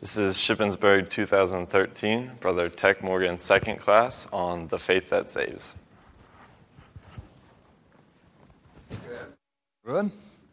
This is Shippensburg 2013, Brother Tech Morgan second class on The Faith That Saves. Everyone?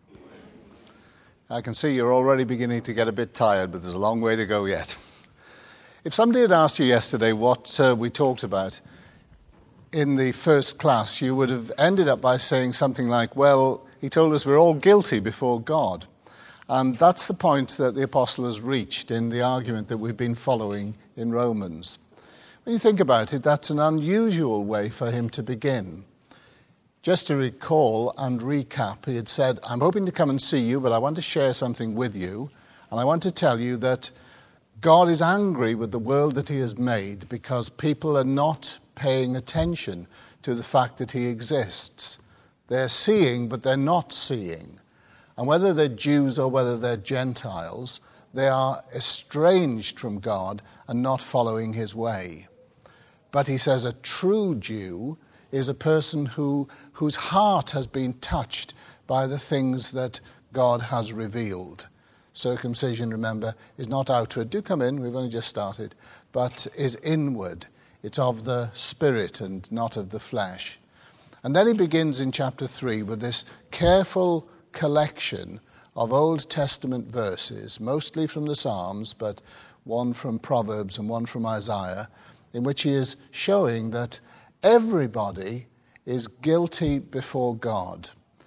I can see you're already beginning to get a bit tired, but there's a long way to go yet. If somebody had asked you yesterday what we talked about in the first class, you would have ended up by saying something like, well, he told us we're all guilty before God. And that's the point that the apostle has reached in the argument that we've been following in Romans. When you think about it, that's an unusual way for him to begin. Just to recall and recap, he had said, I'm hoping to come and see you, but I want to share something with you. And I want to tell you that God is angry with the world that he has made because people are not paying attention to the fact that he exists. They're seeing, but they're not seeing. And whether they're Jews or whether they're Gentiles, they are estranged from God and not following his way. But he says a true Jew is a person whose heart has been touched by the things that God has revealed. Circumcision, remember, is not outward. Do come in, we've only just started. But is inward. It's of the Spirit and not of the flesh. And then he begins in chapter 3 with this careful collection of Old Testament verses, mostly from the Psalms, but one from Proverbs and one from Isaiah, in which he is showing that everybody is guilty before God.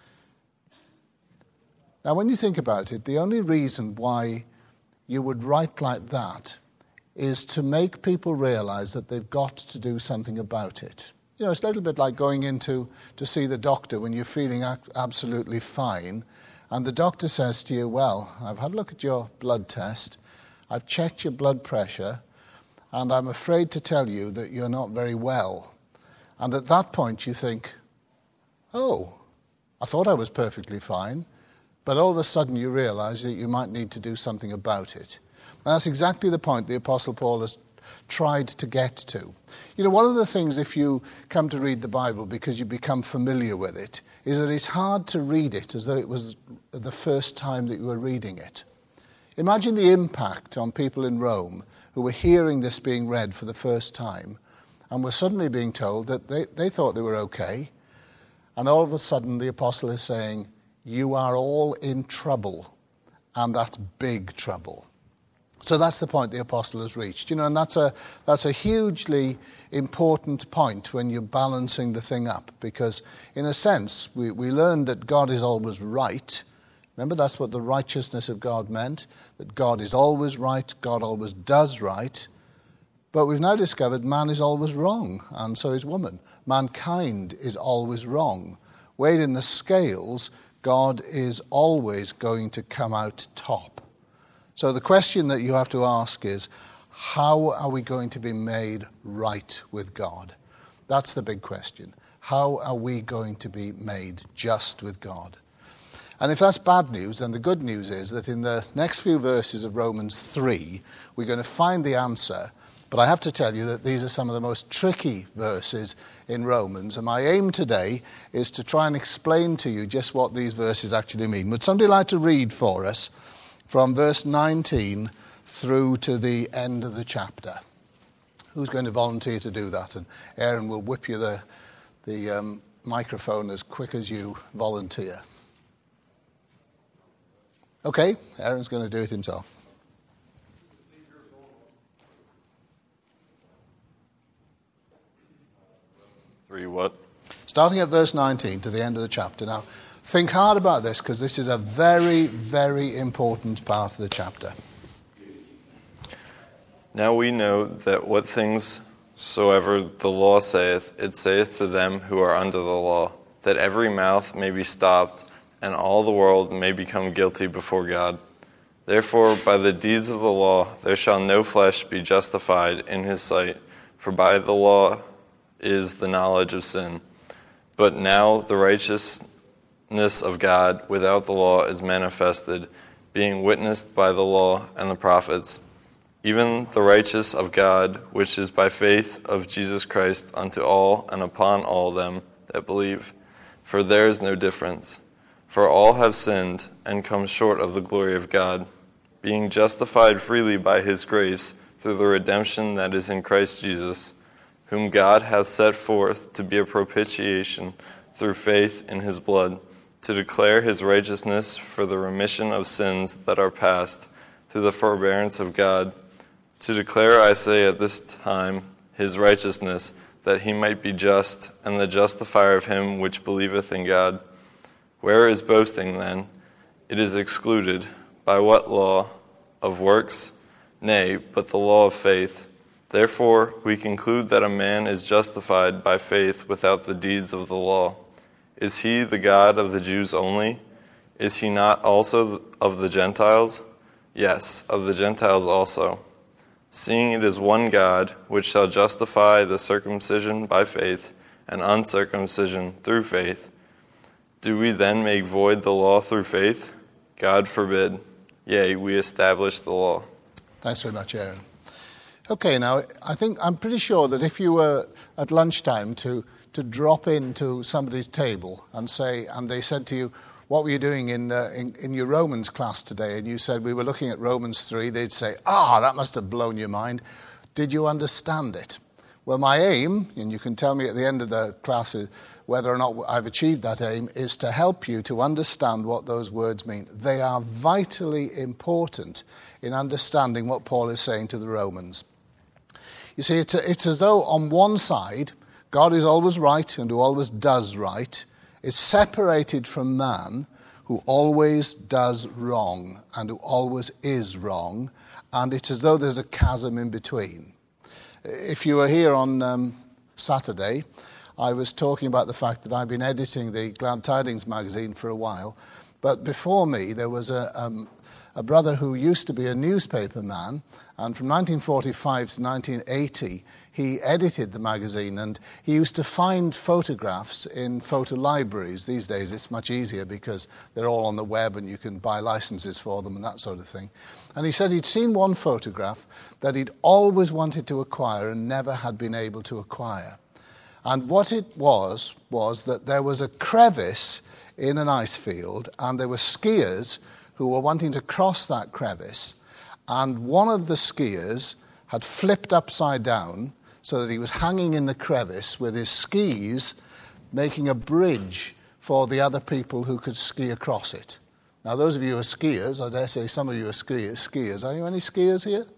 Now, when you think about it, the only reason why you would write like that is to make people realize that they've got to do something about it. You know, it's a little bit like going in to see the doctor when you're feeling absolutely fine, and the doctor says to you, well, I've had a look at your blood test, I've checked your blood pressure, and I'm afraid to tell you that you're not very well. And at that point you think, oh, I thought I was perfectly fine, but all of a sudden you realize that you might need to do something about it. And that's exactly the point the Apostle Paul has tried to get to. You know, one of the things, if you come to read the Bible because you become familiar with it, is that it's hard to read it as though it was the first time that you were reading it. Imagine the impact on people in Rome who were hearing this being read for the first time and were suddenly being told that they thought they were okay, and all of a sudden the apostle is saying, you are all in trouble, and that's big trouble. So that's the point the apostle has reached. You know, and that's a hugely important point when you're balancing the thing up, because in a sense we learned that God is always right. Remember, that's what the righteousness of God meant, that God is always right, God always does right. But we've now discovered man is always wrong, and so is woman. Mankind is always wrong. Weighed in the scales, God is always going to come out top. So the question that you have to ask is, how are we going to be made right with God? That's the big question. How are we going to be made just with God? And if that's bad news, then the good news is that in the next few verses of Romans 3, we're going to find the answer. But I have to tell you that these are some of the most tricky verses in Romans. And my aim today is to try and explain to you just what these verses actually mean. Would somebody like to read for us from verse 19 through to the end of the chapter? Who's going to volunteer to do that? And Aaron will whip you the microphone as quick as you volunteer. Okay, Aaron's going to do it himself. What? Starting at verse 19 to the end of the chapter. Now, think hard about this, because this is a very, very important part of the chapter. Now we know that what things soever the law saith, it saith to them who are under the law, that every mouth may be stopped, and all the world may become guilty before God. Therefore, by the deeds of the law, there shall no flesh be justified in his sight, for by the law is the knowledge of sin. But now the righteousness of God without the law is manifested, being witnessed by the law and the prophets, even the righteous of God, which is by faith of Jesus Christ unto all and upon all them that believe. For there is no difference. For all have sinned and come short of the glory of God, being justified freely by his grace through the redemption that is in Christ Jesus, whom God hath set forth to be a propitiation through faith in his blood, to declare his righteousness for the remission of sins that are past, through the forbearance of God, to declare, I say, at this time, his righteousness, that he might be just, and the justifier of him which believeth in God. Where is boasting then? It is excluded. By what law? Of works? Nay, but the law of faith. Therefore we conclude that a man is justified by faith without the deeds of the law. Is he the God of the Jews only? Is he not also of the Gentiles? Yes, of the Gentiles also. Seeing it is one God, which shall justify the circumcision by faith, and uncircumcision through faith. Do we then make void the law through faith? God forbid. Yea, we establish the law. Thanks very much, Aaron. Okay, now, I'm pretty sure that if you were at lunchtime to drop into somebody's table and they said to you, what were you doing in your Romans class today? And you said, we were looking at Romans 3. They'd say, that must have blown your mind. Did you understand it? Well, my aim, and you can tell me at the end of the class whether or not I've achieved that aim, is to help you to understand what those words mean. They are vitally important in understanding what Paul is saying to the Romans. You see, it's as though on one side, God is always right and who always does right, is separated from man who always does wrong and who always is wrong, and it's as though there's a chasm in between. If you were here on Saturday, I was talking about the fact that I've been editing the Glad Tidings magazine for a while, but before me there was a brother who used to be a newspaper man, and from 1945 to 1980 he edited the magazine, and he used to find photographs in photo libraries. These days it's much easier because they're all on the web and you can buy licenses for them and that sort of thing. And he said he'd seen one photograph that he'd always wanted to acquire and never had been able to acquire. And what it was that there was a crevice in an ice field, and there were skiers who were wanting to cross that crevice, and one of the skiers had flipped upside down so that he was hanging in the crevice with his skis making a bridge for the other people who could ski across it. Now, those of you who are skiers, I dare say some of you are skiers. Are you any skiers here?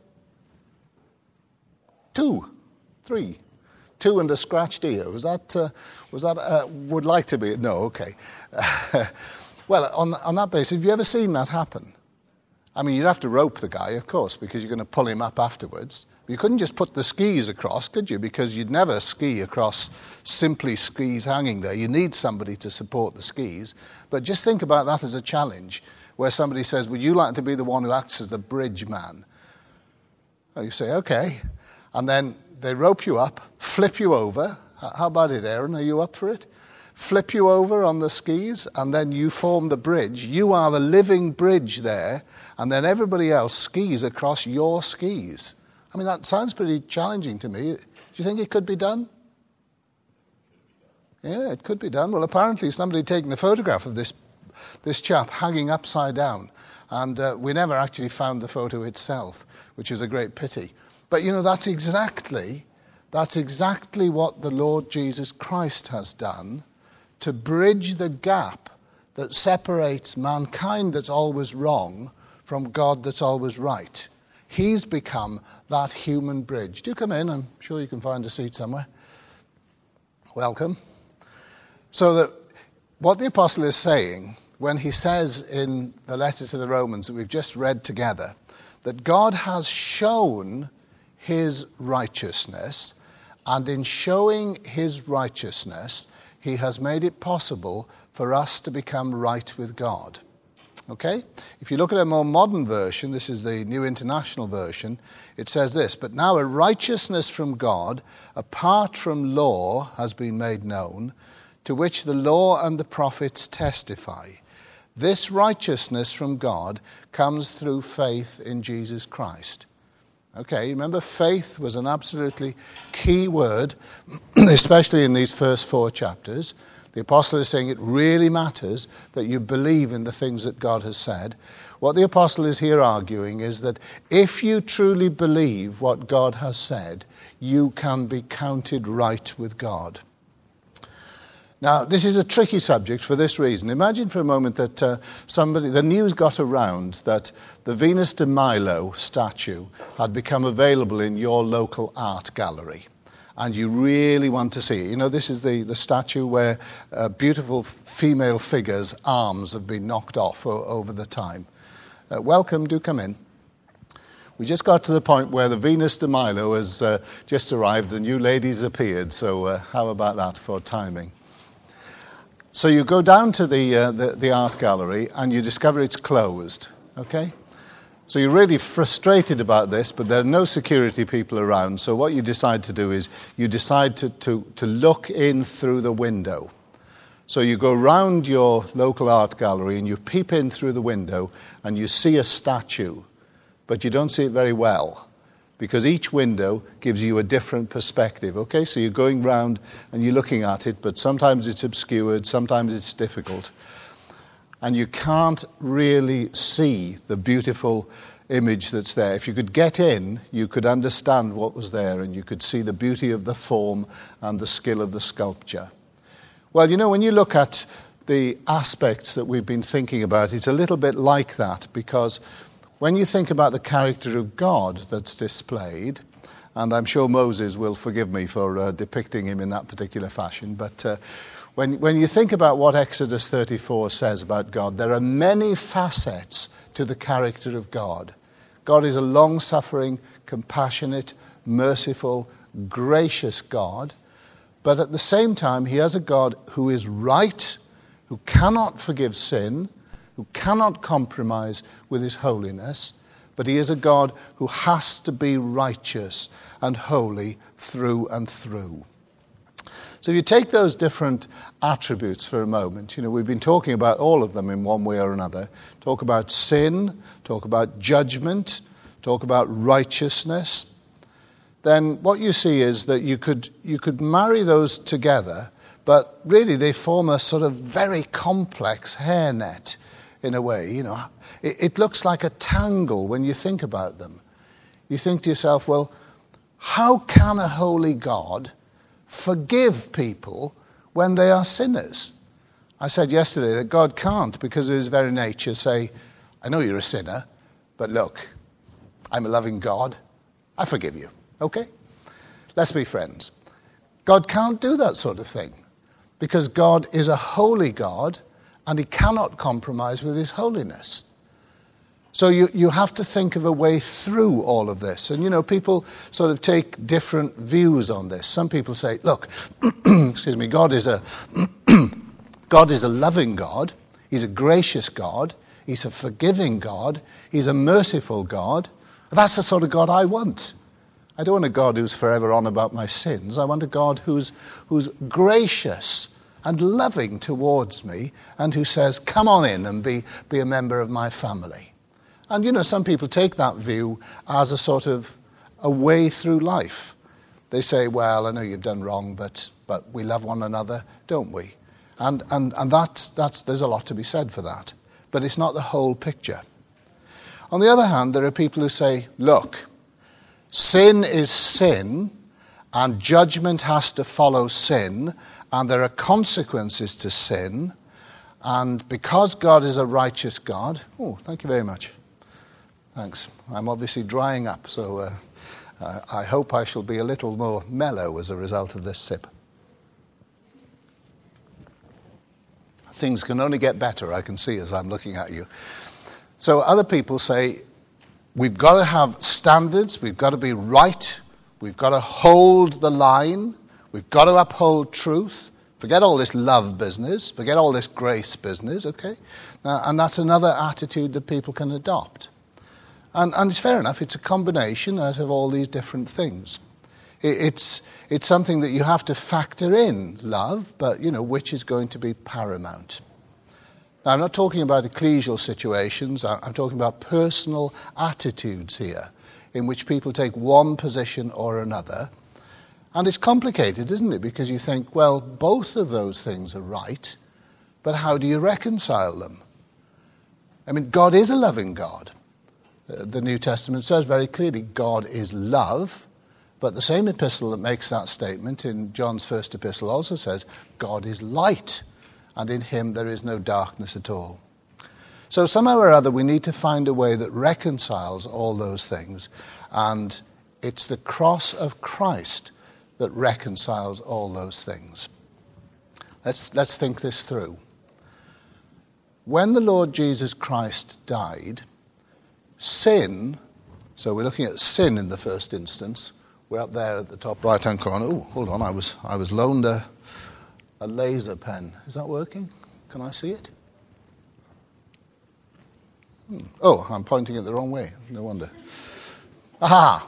2, 3. 2 and a scratched ear. Was that would like to be? No, okay. Well, on that basis, have you ever seen that happen? I mean, you'd have to rope the guy, of course, because you're going to pull him up afterwards. You couldn't just put the skis across, could you? Because you'd never ski across simply skis hanging there. You need somebody to support the skis. But just think about that as a challenge, where somebody says, would you like to be the one who acts as the bridge man? And you say, okay. And then they rope you up, flip you over. How about it, Aaron? Are you up for it? Flip you over on the skis, and then you form the bridge. You are the living bridge there, and then everybody else skis across your skis. I mean, that sounds pretty challenging to me. Do you think it could be done? Yeah, it could be done. Well, apparently somebody had taken the photograph of this chap hanging upside down, and we never actually found the photo itself, which is a great pity. But, you know, that's exactly what the Lord Jesus Christ has done to bridge the gap that separates mankind that's always wrong from God that's always right. He's become that human bridge. Do come in. I'm sure you can find a seat somewhere. Welcome. So that what the apostle is saying when he says in the letter to the Romans that we've just read together, that God has shown his righteousness, and in showing his righteousness, he has made it possible for us to become right with God. Okay? If you look at a more modern version, this is the New International Version, it says this, but now a righteousness from God, apart from law, has been made known, to which the law and the prophets testify. This righteousness from God comes through faith in Jesus Christ. Okay, remember, faith was an absolutely key word, especially in these first 4 chapters. The apostle is saying it really matters that you believe in the things that God has said. What the apostle is here arguing is that if you truly believe what God has said, you can be counted right with God. Now, this is a tricky subject for this reason. Imagine for a moment that the news got around that the Venus de Milo statue had become available in your local art gallery, and you really want to see it. You know, this is the statue where beautiful female figures' arms have been knocked off over the time. Welcome, do come in. We just got to the point where the Venus de Milo has just arrived and you ladies appeared, so how about that for timing? So you go down to the art gallery and you discover it's closed, okay? So you're really frustrated about this, but there are no security people around. So what you decide to do is you decide to look in through the window. So you go round your local art gallery and you peep in through the window and you see a statue, but you don't see it very well because each window gives you a different perspective. Okay, so you're going round and you're looking at it, but sometimes it's obscured, sometimes it's difficult. And you can't really see the beautiful image that's there. If you could get in, you could understand what was there and you could see the beauty of the form and the skill of the sculpture. Well, you know, when you look at the aspects that we've been thinking about, it's a little bit like that, because when you think about the character of God that's displayed, and I'm sure Moses will forgive me for depicting him in that particular fashion, but when you think about what Exodus 34 says about God, there are many facets to the character of God. God is a long-suffering, compassionate, merciful, gracious God, but at the same time, he is a God who is right, who cannot forgive sin, who cannot compromise with his holiness, but he is a God who has to be righteous and holy through and through. So if you take those different attributes for a moment, you know, we've been talking about all of them in one way or another. Talk about sin, talk about judgment, talk about righteousness. Then what you see is that you could marry those together, but really they form a sort of very complex hairnet in a way. You know, it looks like a tangle when you think about them. You think to yourself, well, how can a holy God forgive people when they are sinners? I said yesterday that God can't, because of his very nature, say, I know you're a sinner, but look, I'm a loving God. I forgive you. Okay? Let's be friends. God can't do that sort of thing, because God is a holy God and he cannot compromise with his holiness. So you have to think of a way through all of this. And, you know, people sort of take different views on this. Some people say, look, excuse me, God is a loving God. He's a gracious God. He's a forgiving God. He's a merciful God. That's the sort of God I want. I don't want a God who's forever on about my sins. I want a God who's gracious and loving towards me and who says, come on in and be a member of my family. And, you know, some people take that view as a sort of a way through life. They say, well, I know you've done wrong, but we love one another, don't we? And that's there's a lot to be said for that. But it's not the whole picture. On the other hand, there are people who say, look, sin is sin, and judgment has to follow sin, and there are consequences to sin, and because God is a righteous God... Oh, thank you very much. Thanks. I'm obviously drying up, so I hope I shall be a little more mellow as a result of this sip. Things can only get better, I can see as I'm looking at you. So other people say, we've got to have standards, we've got to be right, we've got to hold the line, we've got to uphold truth. Forget all this love business, forget all this grace business, okay? And that's another attitude that people can adopt. And it's fair enough, it's a combination out of all these different things. It's something that you have to factor in, love, but, you know, which is going to be paramount. Now, I'm not talking about ecclesial situations, I'm talking about personal attitudes here, in which people take one position or another. And it's complicated, isn't it? Because you think, well, both of those things are right, but how do you reconcile them? I mean, God is a loving God. The New Testament says very clearly God is love, but the same epistle that makes that statement in John's first epistle also says God is light, and in him there is no darkness at all. So somehow or other we need to find a way that reconciles all those things, and it's the cross of Christ that reconciles all those things. Let's think this through. When the Lord Jesus Christ died, sin, so we're looking at sin in the first instance. We're up there at the top right-hand corner. Oh, hold on, I was loaned a laser pen. Is that working? Can I see it? Oh, I'm pointing it the wrong way. No wonder. Aha!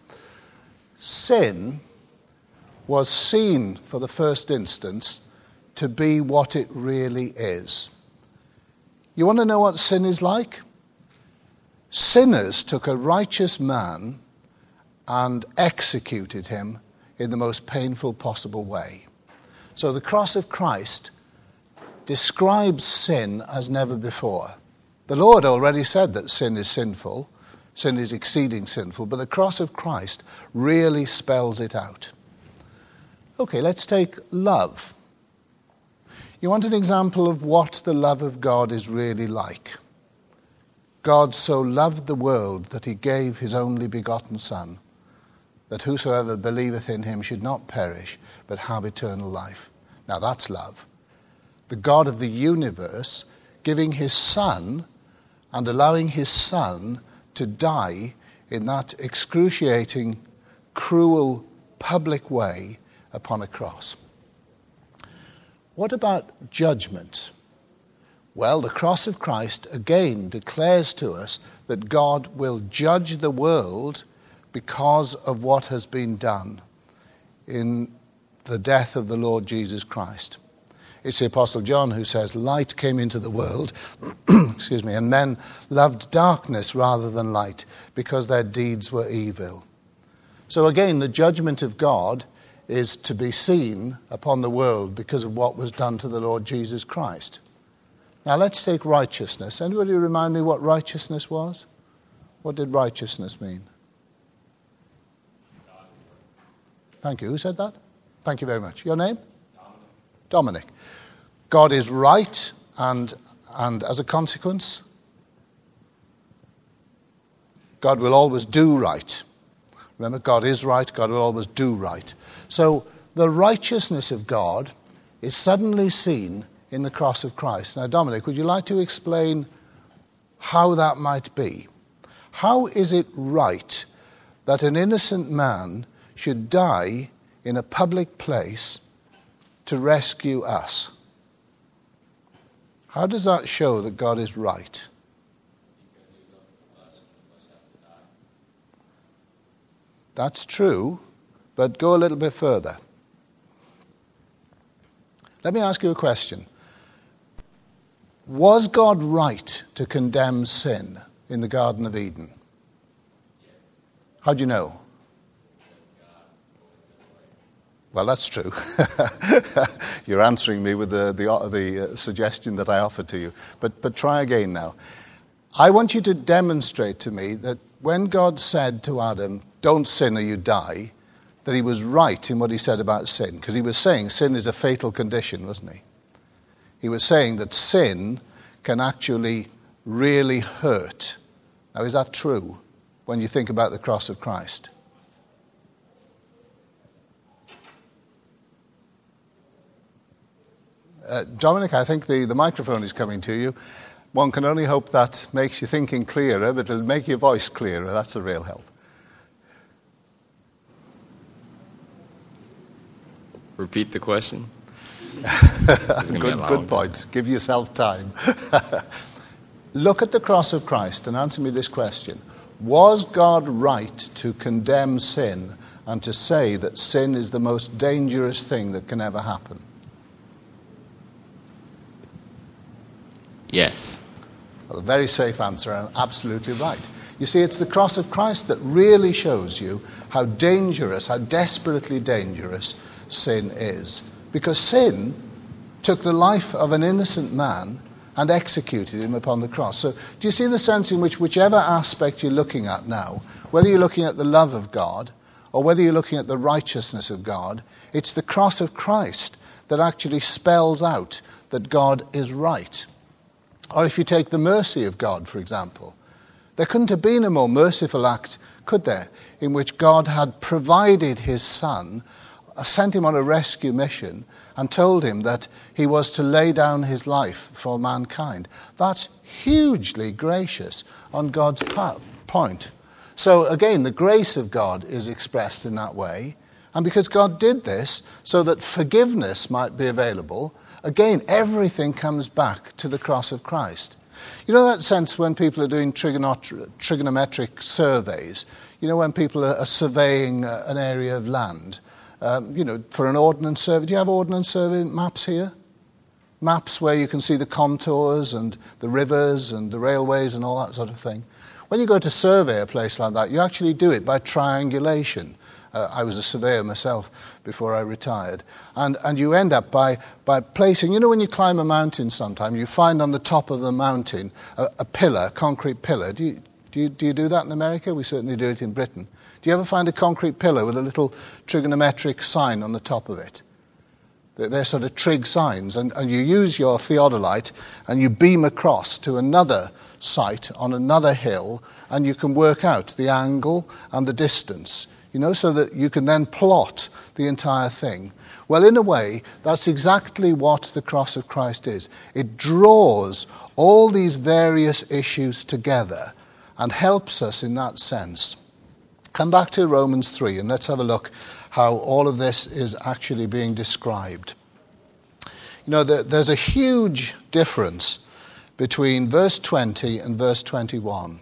Sin was seen for the first instance to be what it really is. You want to know what sin is like? Sinners took a righteous man and executed him in the most painful possible way. So the cross of Christ describes sin as never before. The Lord already said that sin is sinful, sin is exceeding sinful, but the cross of Christ really spells it out. Okay, let's take love. You want an example of what the love of God is really like? God so loved the world that he gave his only begotten Son, that whosoever believeth in him should not perish, but have eternal life. Now that's love. The God of the universe giving his Son and allowing his Son to die in that excruciating, cruel, public way upon a cross. What about judgment? Well, the cross of Christ again declares to us that God will judge the world because of what has been done in the death of the Lord Jesus Christ. It's the Apostle John who says, light came into the world, and men loved darkness rather than light because their deeds were evil. So again, the judgment of God is to be seen upon the world because of what was done to the Lord Jesus Christ. Now let's take righteousness. Anybody remind me what righteousness was? What did righteousness mean? Thank you. Who said that? Thank you very much. Your name? Dominic. God is right, and as a consequence, God will always do right. Remember, God is right, God will always do right. So the righteousness of God is suddenly seen in the cross of Christ. Now, Dominic, would you like to explain how that might be? How is it right that an innocent man should die in a public place to rescue us? How does that show that God is right? That's true, but go a little bit further. Let me ask you a question. Was God right to condemn sin in the Garden of Eden? How do you know? Well, that's true. You're answering me with the suggestion that I offered to you. But try again now. I want you to demonstrate to me that when God said to Adam, don't sin or you die, that he was right in what he said about sin. Because he was saying sin is a fatal condition, wasn't he? He was saying that sin can actually really hurt. Now, is that true when you think about the cross of Christ? Dominic, I think the microphone is coming to you. One can only hope that makes your thinking clearer, but it'll make your voice clearer. That's a real help. Repeat the question. Good point. Give yourself time. Look at the cross of Christ and answer me this question. Was God right to condemn sin and to say that sin is the most dangerous thing that can ever happen? Yes. Well, a very safe answer, and absolutely right. You see, it's the cross of Christ that really shows you how dangerous, how desperately dangerous sin is. Because sin took the life of an innocent man and executed him upon the cross. So do you see the sense in which whichever aspect you're looking at now, whether you're looking at the love of God or whether you're looking at the righteousness of God, it's the cross of Christ that actually spells out that God is right. Or if you take the mercy of God, for example, there couldn't have been a more merciful act, could there, in which God had provided his Son, sent him on a rescue mission, and told him that he was to lay down his life for mankind. That's hugely gracious on God's point. So again, the grace of God is expressed in that way. And because God did this so that forgiveness might be available, again, everything comes back to the cross of Christ. You know that sense when people are doing trigonometric surveys, you know, when people are surveying an area of land, for an ordnance survey. Do you have ordnance survey maps here? Maps where you can see the contours and the rivers and the railways and all that sort of thing. When you go to survey a place like that, you actually do it by triangulation. I was a surveyor myself before I retired. And you end up by placing, you know, when you climb a mountain sometime, you find on the top of the mountain a pillar, a concrete pillar. Do you do that in America? We certainly do it in Britain. Do you ever find a concrete pillar with a little trigonometric sign on the top of it? They're sort of trig signs, and you use your theodolite and you beam across to another site on another hill, and you can work out the angle and the distance, you know, so that you can then plot the entire thing. Well, in a way, that's exactly what the cross of Christ is. It draws all these various issues together and helps us in that sense. Come back to Romans 3 and let's have a look how all of this is actually being described. You know, there's a huge difference between verse 20 and verse 21.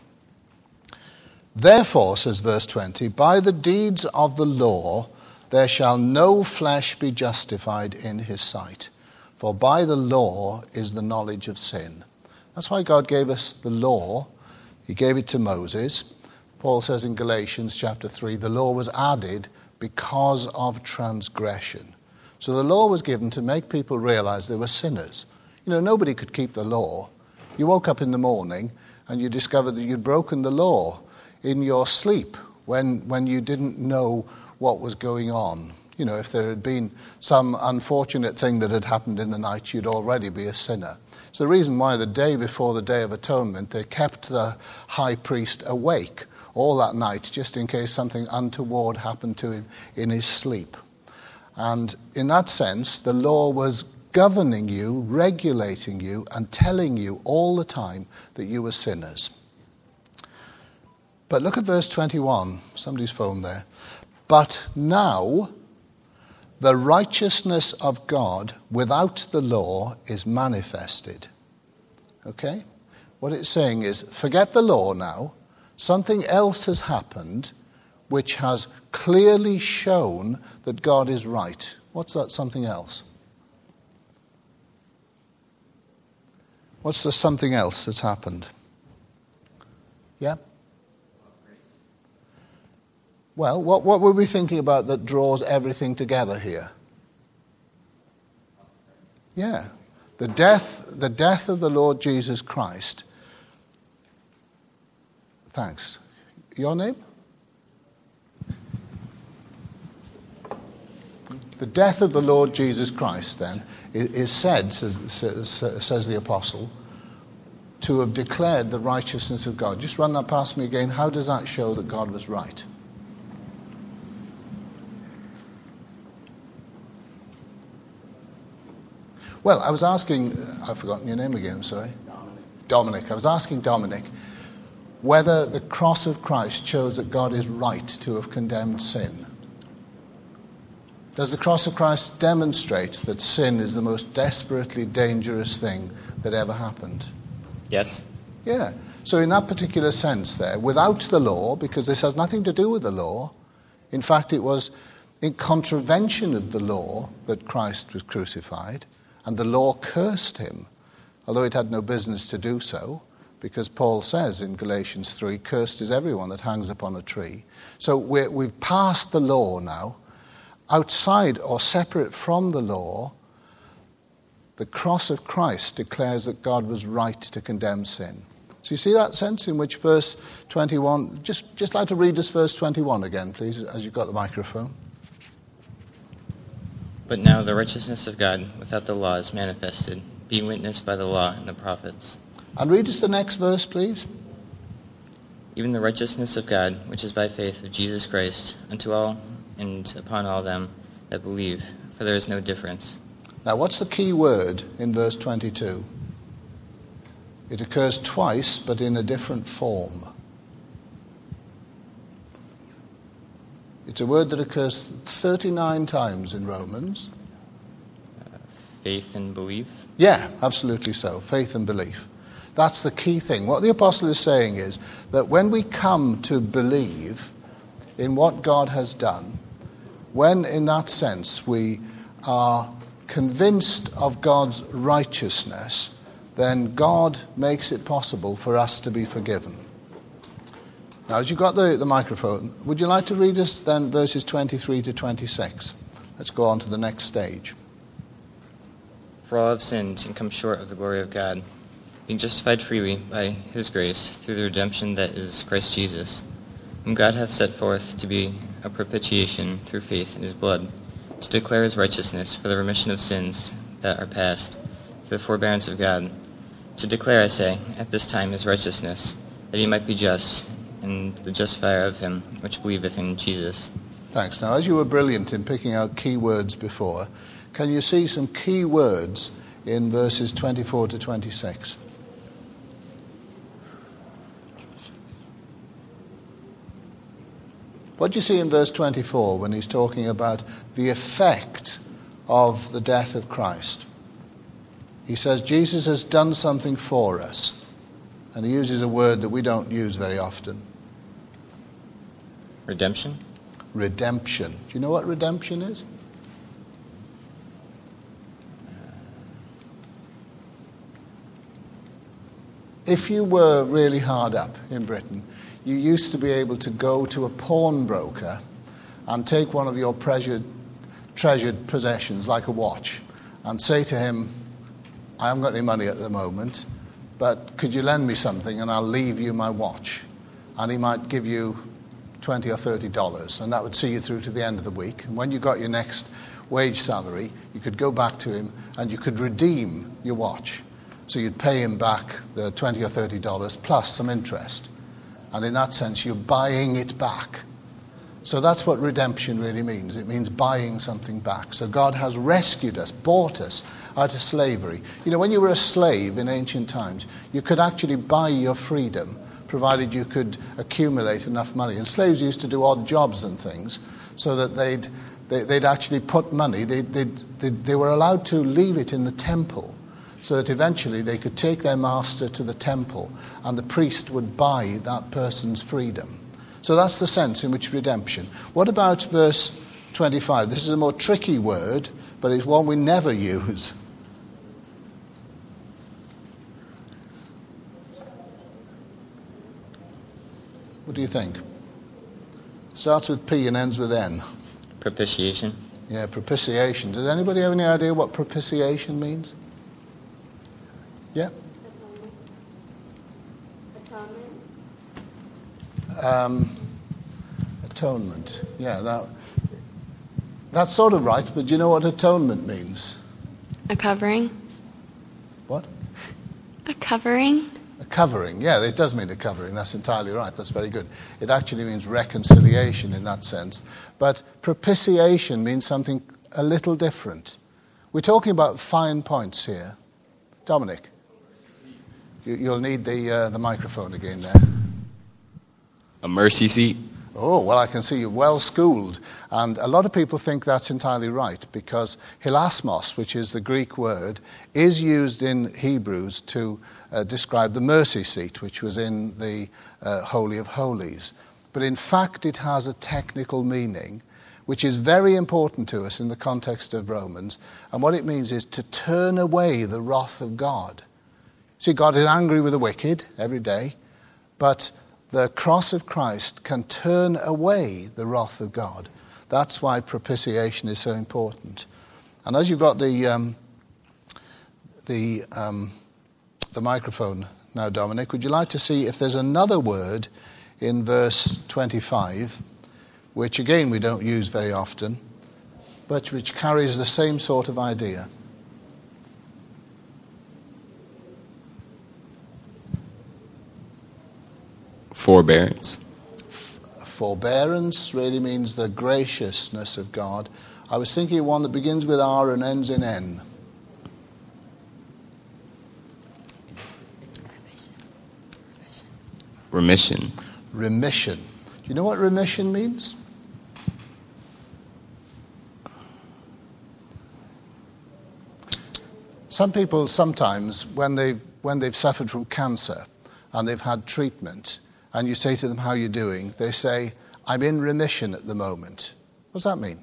Therefore, says verse 20, by the deeds of the law there shall no flesh be justified in his sight, for by the law is the knowledge of sin. That's why God gave us the law. He gave it to Moses. Paul says in Galatians chapter 3, the law was added because of transgression. So the law was given to make people realize they were sinners. You know, nobody could keep the law. You woke up in the morning and you discovered that you'd broken the law in your sleep when you didn't know what was going on. You know, if there had been some unfortunate thing that had happened in the night, you'd already be a sinner. It's the reason why the day before the Day of Atonement, they kept the high priest awake all that night, just in case something untoward happened to him in his sleep. And in that sense, the law was governing you, regulating you, and telling you all the time that you were sinners. But look at verse 21. Somebody's phone there. But now the righteousness of God without the law is manifested. Okay? What it's saying is, forget the law now. Something else has happened which has clearly shown that God is right. What's that something else? What's the something else that's happened? Yeah? Well, what were we thinking about that draws everything together here? Yeah. The death of the Lord Jesus Christ. Thanks. Your name? The death of the Lord Jesus Christ, then, is said, says the apostle, to have declared the righteousness of God. Just run that past me again. How does that show that God was right? Well, I was asking, I've forgotten your name again, I'm sorry. Dominic. I was asking Dominic whether the cross of Christ shows that God is right to have condemned sin. Does the cross of Christ demonstrate that sin is the most desperately dangerous thing that ever happened? Yes. Yeah. So in that particular sense there, without the law, because this has nothing to do with the law, in fact it was in contravention of the law that Christ was crucified, and the law cursed him, although it had no business to do so, because Paul says in Galatians 3, cursed is everyone that hangs upon a tree. So we've passed the law now. Outside or separate from the law, the cross of Christ declares that God was right to condemn sin. So you see that sense in which verse 21, just like to read us verse 21 again, please, as you've got the microphone. But now the righteousness of God without the law is manifested, being witnessed by the law and the prophets. And read us the next verse, please. Even the righteousness of God, which is by faith of Jesus Christ, unto all and upon all them that believe, for there is no difference. Now, what's the key word in verse 22? It occurs twice, but in a different form. It's a word that occurs 39 times in Romans. Faith and belief? Yeah, absolutely so. Faith and belief. That's the key thing. What the apostle is saying is that when we come to believe in what God has done, when in that sense we are convinced of God's righteousness, then God makes it possible for us to be forgiven. Now, as you've got the microphone, would you like to read us then verses 23 to 26? Let's go on to the next stage. For all have sinned and come short of the glory of God, being justified freely by his grace through the redemption that is Christ Jesus, whom God hath set forth to be a propitiation through faith in his blood, to declare his righteousness for the remission of sins that are past, through the forbearance of God, to declare, I say, at this time his righteousness, that he might be just, and the justifier of him which believeth in Jesus. Thanks. Now, as you were brilliant in picking out key words before, can you see some key words in verses 24 to 26? What do you see in verse 24 when he's talking about the effect of the death of Christ? He says Jesus has done something for us. And he uses a word that we don't use very often. Redemption? Redemption. Do you know what redemption is? If you were really hard up in Britain, you used to be able to go to a pawnbroker and take one of your treasured possessions, like a watch, and say to him, I haven't got any money at the moment, but could you lend me something and I'll leave you my watch? And he might give you $20 or $30, and that would see you through to the end of the week. And when you got your next wage salary, you could go back to him and you could redeem your watch. So you'd pay him back the $20 or $30 plus some interest. And in that sense, you're buying it back. So that's what redemption really means. It means buying something back. So God has rescued us, bought us out of slavery. You know, when you were a slave in ancient times, you could actually buy your freedom, provided you could accumulate enough money. And slaves used to do odd jobs and things, so that they'd actually put money. They were allowed to leave it in the temple, so that eventually they could take their master to the temple, and the priest would buy that person's freedom. So that's the sense in which redemption. What about verse 25? This is a more tricky word, but it's one we never use. What do you think? Starts with P and ends with N. Propitiation. Yeah, propitiation. Does anybody have any idea what propitiation means? Yeah? Atonement. Yeah, that's sort of right, but do you know what atonement means? A covering. What? A covering. A covering, yeah, it does mean a covering. That's entirely right. That's very good. It actually means reconciliation in that sense. But propitiation means something a little different. We're talking about fine points here. Dominic, you'll need the microphone again there. A mercy seat? Oh, well, I can see you're well schooled. And a lot of people think that's entirely right, because hilasmos, which is the Greek word, is used in Hebrews to describe the mercy seat, which was in the Holy of Holies. But in fact, it has a technical meaning, which is very important to us in the context of Romans. And what it means is to turn away the wrath of God. See, God is angry with the wicked every day, but the cross of Christ can turn away the wrath of God. That's why propitiation is so important. And as you've got the microphone now, Dominic, would you like to see if there's another word in verse 25, which again we don't use very often, but which carries the same sort of idea? Forbearance. Forbearance really means the graciousness of God. I was thinking of one that begins with R and ends in N. Remission. Remission. Do you know what remission means? Some people sometimes, when they've suffered from cancer and they've had treatment, and you say to them, how are you doing? They say, I'm in remission at the moment. What does that mean?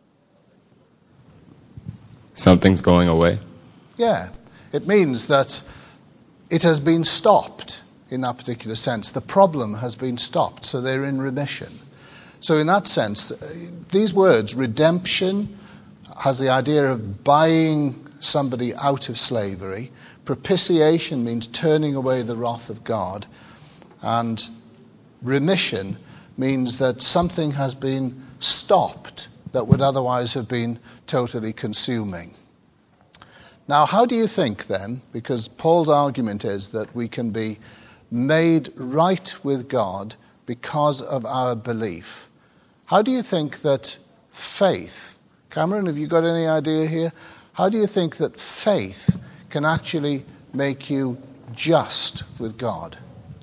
Something's going away. Yeah. It means that it has been stopped in that particular sense. The problem has been stopped, so they're in remission. So in that sense, these words, redemption, has the idea of buying somebody out of slavery. Propitiation means turning away the wrath of God. And remission means that something has been stopped that would otherwise have been totally consuming. Now, how do you think then, because Paul's argument is that we can be made right with God because of our belief, how do you think that faith, Cameron, have you got any idea here? How do you think that faith can actually make you just with God?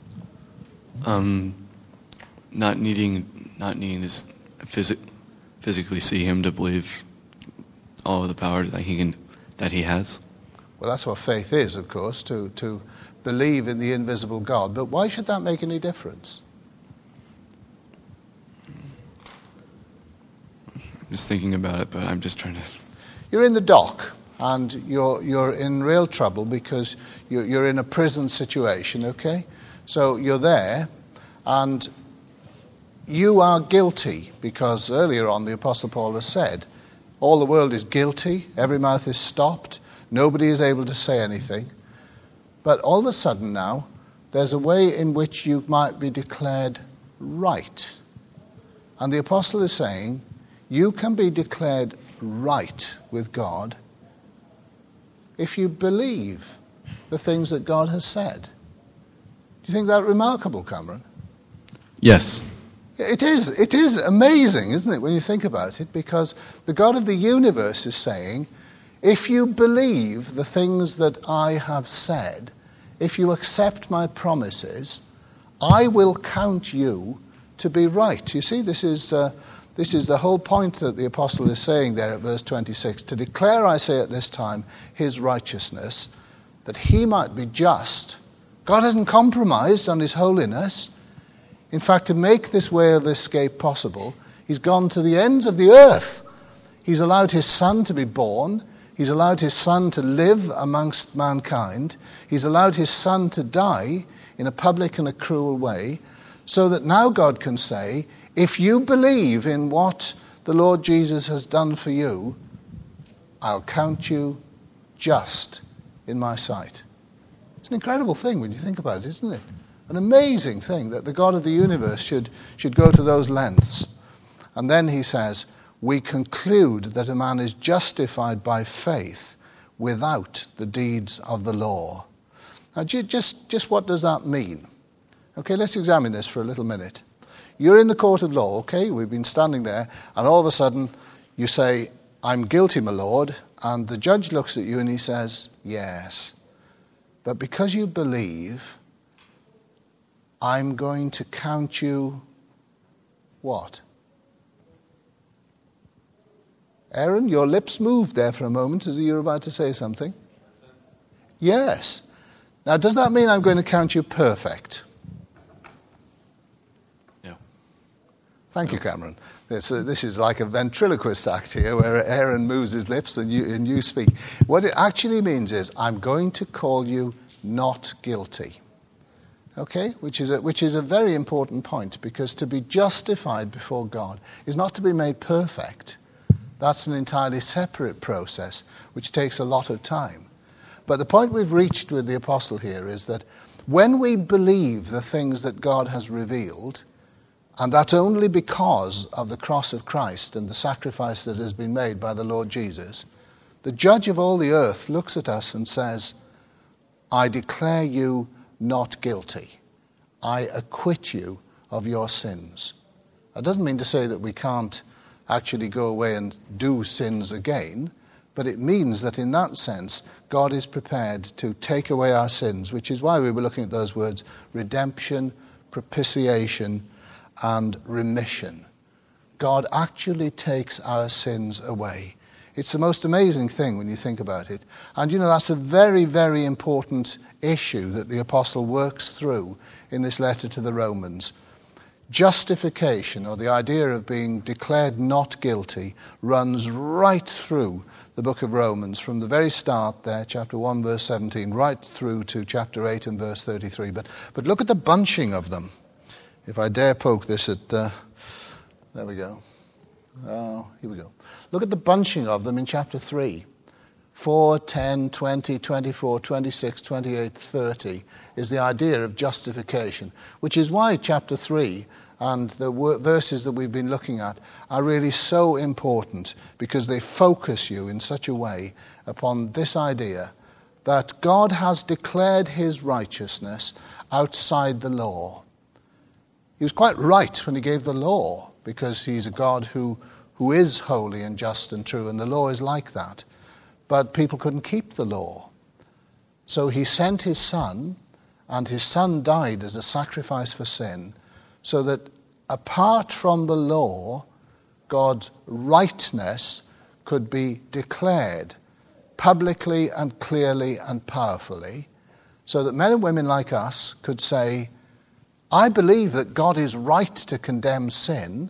Not needing to physically see him to believe all of the power that he has. Well, that's what faith is, of course, to believe in the invisible God. But why should that make any difference? I'm just thinking about it, but I'm just trying to... You're in the dock, and you're in real trouble because you're in a prison situation, okay? So you're there, and you are guilty, because earlier on the Apostle Paul has said, all the world is guilty, every mouth is stopped, nobody is able to say anything. But all of a sudden now, there's a way in which you might be declared right. And the Apostle is saying, you can be declared right with God if you believe the things that God has said. Do you think that remarkable, Cameron? Yes. It is amazing, isn't it, when you think about it? Because the God of the universe is saying, if you believe the things that I have said, if you accept my promises, I will count you to be right. You see, this is the whole point that the apostle is saying there at verse 26. To declare, I say at this time, his righteousness, that he might be just. God hasn't compromised on his holiness. In fact, to make this way of escape possible, he's gone to the ends of the earth. He's allowed his son to be born. He's allowed his son to live amongst mankind. He's allowed his son to die in a public and a cruel way, so that now God can say, if you believe in what the Lord Jesus has done for you, I'll count you just in my sight. It's an incredible thing when you think about it, isn't it? An amazing thing that the God of the universe should go to those lengths. And then he says, we conclude that a man is justified by faith without the deeds of the law. Now, just what does that mean? Okay, let's examine this for a little minute. You're in the court of law, okay? We've been standing there, and all of a sudden you say, I'm guilty, my lord, and the judge looks at you and he says, yes. But because you believe, I'm going to count you what? Aaron, your lips moved there for a moment as you were about to say something. Yes. Now, does that mean I'm going to count you perfect? No. Thank you, Cameron. This is like a ventriloquist act here where Aaron moves his lips and you speak. What it actually means is I'm going to call you not guilty. Okay? Which is a very important point, because to be justified before God is not to be made perfect. That's an entirely separate process, which takes a lot of time. But the point we've reached with the apostle here is that when we believe the things that God has revealed, and that's only because of the cross of Christ and the sacrifice that has been made by the Lord Jesus, the judge of all the earth looks at us and says, I declare you not guilty. I acquit you of your sins. That doesn't mean to say that we can't actually go away and do sins again, but it means that in that sense, God is prepared to take away our sins, which is why we were looking at those words, redemption, propitiation, and remission. God actually takes our sins away. It's the most amazing thing when you think about it. And that's a very, very important issue that the apostle works through in this letter to the Romans. Justification, or the idea of being declared not guilty, runs right through the book of Romans, from the very start there, chapter 1, verse 17, right through to chapter 8 and verse 33. But look at the bunching of them. If I dare poke this at... there we go. Oh, here we go. Look at the bunching of them in chapter 3. 4, 10, 20, 24, 26, 28, 30 is the idea of justification, which is why chapter 3 and the verses that we've been looking at are really so important, because they focus you in such a way upon this idea that God has declared his righteousness outside the law. He was quite right when he gave the law, because he's a God who is holy and just and true, and the law is like that. But people couldn't keep the law. So he sent his son, and his son died as a sacrifice for sin, so that apart from the law, God's rightness could be declared publicly and clearly and powerfully, so that men and women like us could say, I believe that God is right to condemn sin,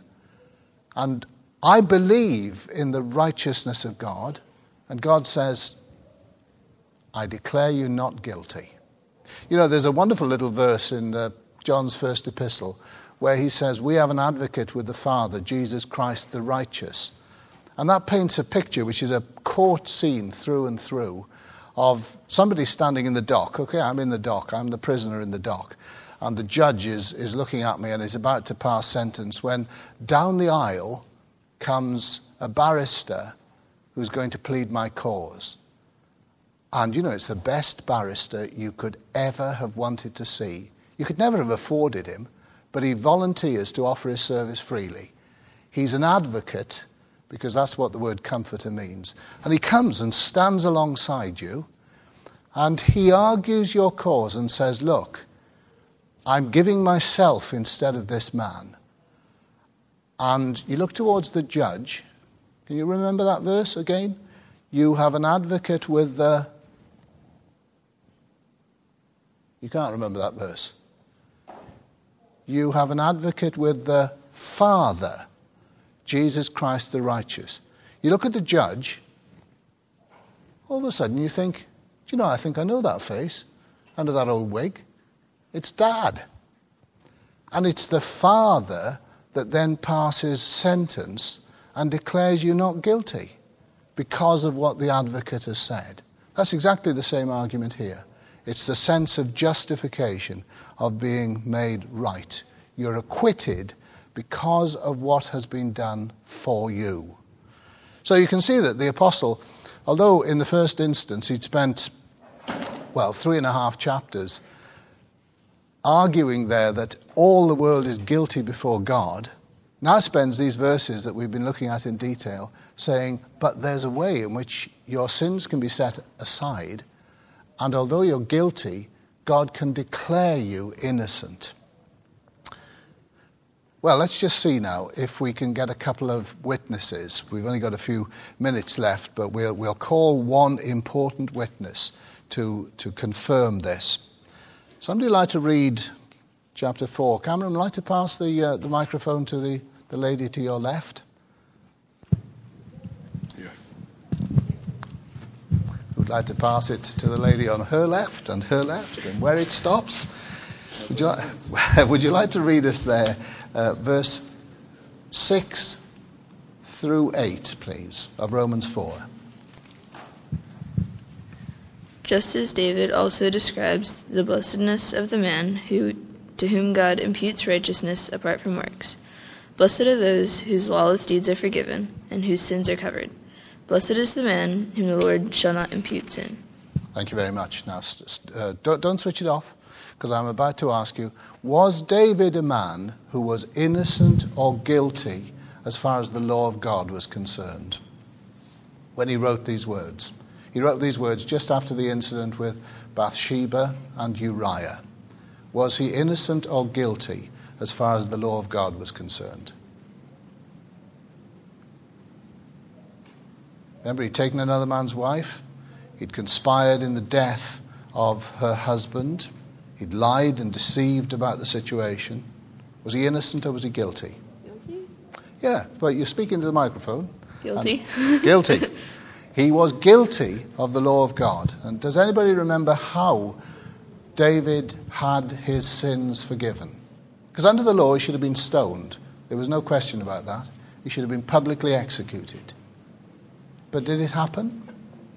and I believe in the righteousness of God, and God says, I declare you not guilty. There's a wonderful little verse in John's first epistle where he says, we have an advocate with the Father, Jesus Christ the righteous. And that paints a picture, which is a court scene through and through, of somebody standing in the dock. Okay, I'm in the dock. I'm the prisoner in the dock. And the judge is looking at me and is about to pass sentence when down the aisle comes a barrister who's going to plead my cause. And it's the best barrister you could ever have wanted to see. You could never have afforded him, but he volunteers to offer his service freely. He's an advocate, because that's what the word comforter means. And he comes and stands alongside you, and he argues your cause and says, look, I'm giving myself instead of this man. And you look towards the judge. Can you remember that verse again? You have an advocate with the... You can't remember that verse. You have an advocate with the Father, Jesus Christ the righteous. You look at the judge, all of a sudden you think, I think I know that face under that old wig. It's Dad. And it's the Father that then passes sentence and declares you not guilty because of what the advocate has said. That's exactly the same argument here. It's the sense of justification, of being made right. You're acquitted because of what has been done for you. So you can see that the apostle, although in the first instance he'd spent, 3.5 chapters arguing there that all the world is guilty before God, now spends these verses that we've been looking at in detail saying, but there's a way in which your sins can be set aside, and although you're guilty, God can declare you innocent. Well, let's just see now if we can get a couple of witnesses. We've only got a few minutes left, but we'll call one important witness to confirm this. Somebody like to read chapter 4. Cameron, would like to pass the microphone to the lady to your left? Yeah. Who'd like to pass it to the lady on her left, and where it stops. Would you like to read us there, verse 6 through 8, please, of Romans 4? Just as David also describes the blessedness of the man to whom God imputes righteousness apart from works. Blessed are those whose lawless deeds are forgiven, and whose sins are covered. Blessed is the man whom the Lord shall not impute sin. Thank you very much. Now, don't switch it off, because I'm about to ask you, was David a man who was innocent or guilty as far as the law of God was concerned when he wrote these words? He wrote these words just after the incident with Bathsheba and Uriah. Was he innocent or guilty as far as the law of God was concerned? Remember, he'd taken another man's wife. He'd conspired in the death of her husband. He'd lied and deceived about the situation. Was he innocent or was he guilty? Guilty? Yeah, but you're speaking to the microphone. Guilty. Guilty. He was guilty of the law of God. And does anybody remember how David had his sins forgiven? Because under the law, he should have been stoned. There was no question about that. He should have been publicly executed. But did it happen?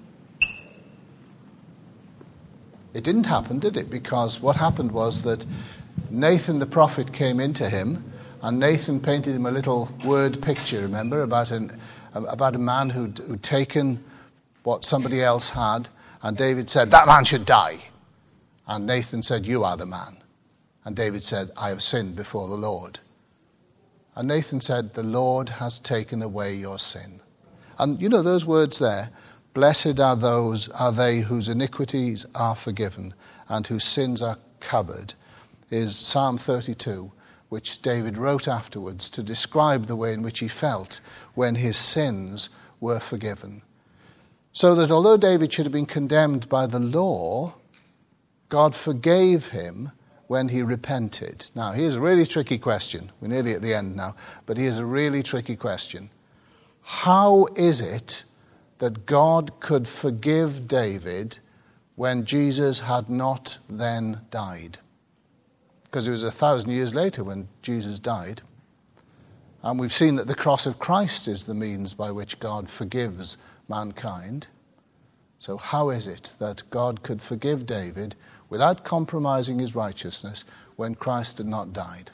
It didn't happen, did it? Because what happened was that Nathan the prophet came into him, and Nathan painted him a little word picture, remember, about a man who'd taken what somebody else had, and David said, that man should die. And Nathan said, you are the man. And David said, I have sinned before the Lord. And Nathan said, the Lord has taken away your sin. And you know those words there, blessed are they whose iniquities are forgiven and whose sins are covered, is Psalm 32, which David wrote afterwards to describe the way in which he felt when his sins were forgiven. So that although David should have been condemned by the law, God forgave him when he repented. Now, here's a really tricky question. We're nearly at the end now, but here's a really tricky question. How is it that God could forgive David when Jesus had not then died? Because it was 1,000 years later when Jesus died. And we've seen that the cross of Christ is the means by which God forgives mankind. So how is it that God could forgive David without compromising his righteousness when Christ had not died?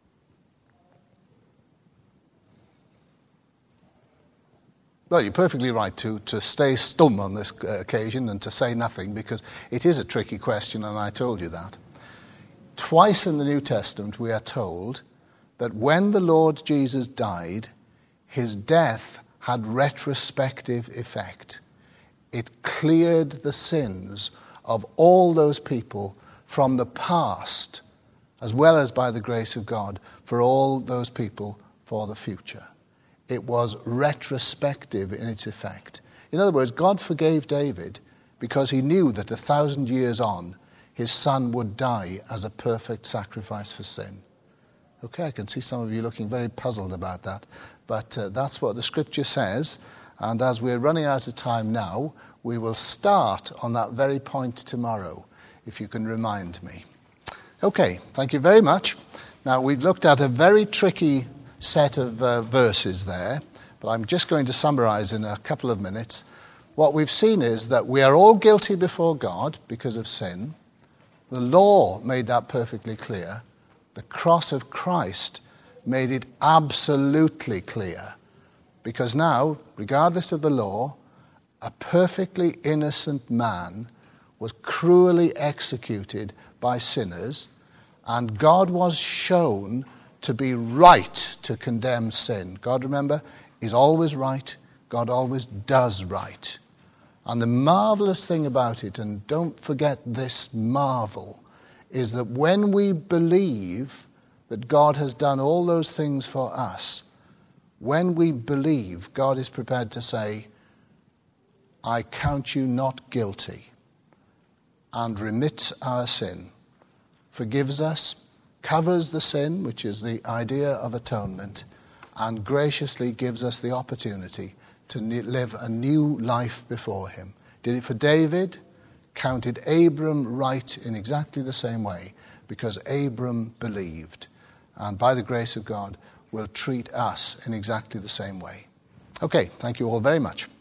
Well, you're perfectly right to stay stum on this occasion and to say nothing, because it is a tricky question, and I told you that. Twice in the New Testament we are told that when the Lord Jesus died, his death had retrospective effect. It cleared the sins of all those people from the past, as well as by the grace of God, for all those people for the future. It was retrospective in its effect. In other words, God forgave David because he knew that 1,000 years on, his son would die as a perfect sacrifice for sin. Okay, I can see some of you looking very puzzled about that, but that's what the scripture says, and as we're running out of time now, we will start on that very point tomorrow, if you can remind me. Okay, thank you very much. Now, we've looked at a very tricky set of verses there, but I'm just going to summarize in a couple of minutes. What we've seen is that we are all guilty before God because of sin. The law made that perfectly clear. The cross of Christ made it absolutely clear, because now, regardless of the law, a perfectly innocent man was cruelly executed by sinners, and God was shown to be right to condemn sin. God, remember, is always right. God always does right. And the marvelous thing about it, and don't forget this marvel, is that when we believe that God has done all those things for us, when we believe, God is prepared to say, I count you not guilty, and remits our sin, forgives us, covers the sin, which is the idea of atonement, and graciously gives us the opportunity to live a new life before him. Did it for David, counted Abram right in exactly the same way, because Abram believed. And by the grace of God, will treat us in exactly the same way. Okay, thank you all very much.